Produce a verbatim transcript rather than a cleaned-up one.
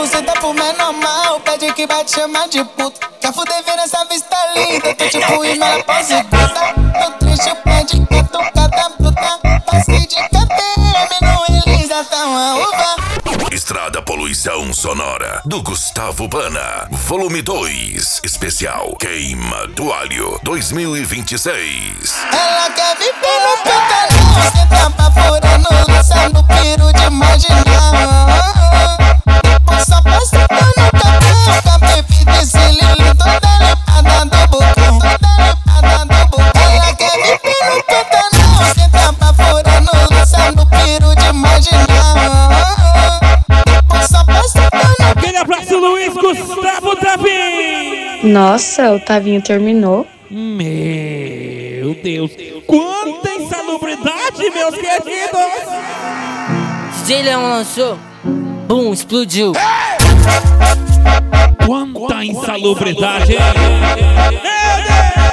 Cê tá por menor mal, pede que vai te chamar de puta. Quer fuder vendo essa vista linda, tô tipo em minha pose puta. Tô triste, pede que tu cata bruta. Passei de K P M, não Elisa, tá uma uva. Estrada Poluição Sonora, do Gustavo Pana. Volume dois, especial Queima do Alho dois mil e vinte e seis. Ela quer viver no pantanal, cê tá baforando, lançando piro de marginal. Depois só passa no cabelo, com a bebida e cilindro, toda limpada do bocão, toda limpada do bocão. Ela quer viver no pantanal, cê tá baforando, lançando piro de marginal. Depois só passa no Aquele abraço, Luiz Gustavo Tavinho. Nossa, o Tavinho terminou. Meu Deus, quanta insalubridade, meus queridos! D J Leão lançou, bum, explodiu. Quanta insalubridade, hein? Meu Deus!